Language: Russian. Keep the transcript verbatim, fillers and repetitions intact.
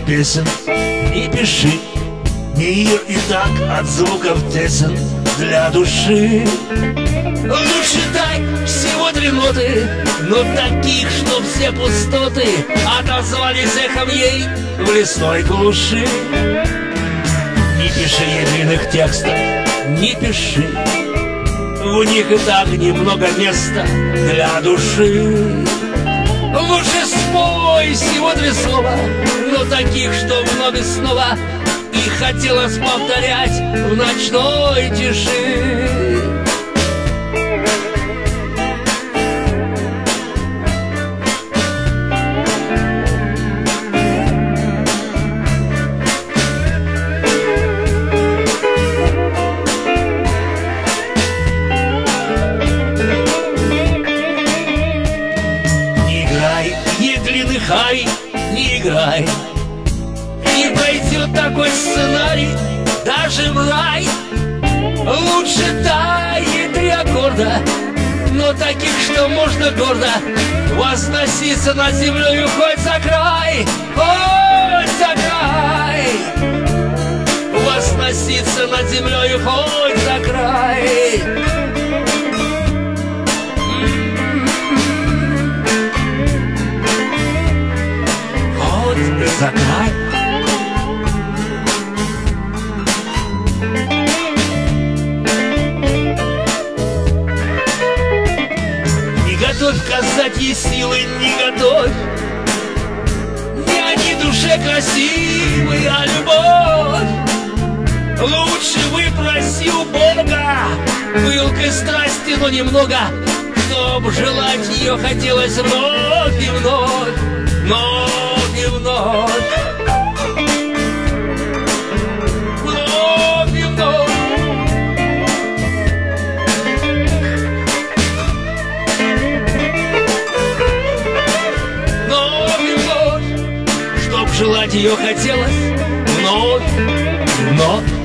песен не пиши. Мир и так от звуков тесен для души. Лучше дай всего три ноты, но таких, чтоб все пустоты отозвались эхом ей в лесной глуши. Не пиши единых текстов, не пиши, в них и так немного места для души. Лучше спой всего три слова, но таких, что много снова и хотелось повторять в ночной тиши. Хай, не играй, не пойдет такой сценарий даже в рай. Лучше дай ей три аккорда, но таких, что можно гордо возноситься над землей хоть за край, хоть за край. Возноситься над землей хоть за край. За край. Не готовь казать ей силы, не готовь. Не они душе красивые, а любовь. Лучше выпроси у Бога пылкой страсти, но немного, чтоб желать ее хотелось вновь и вновь, вновь и вновь. Вновь и вновь. Вновь и вновь. Чтоб желать ее хотелось вновь и вновь.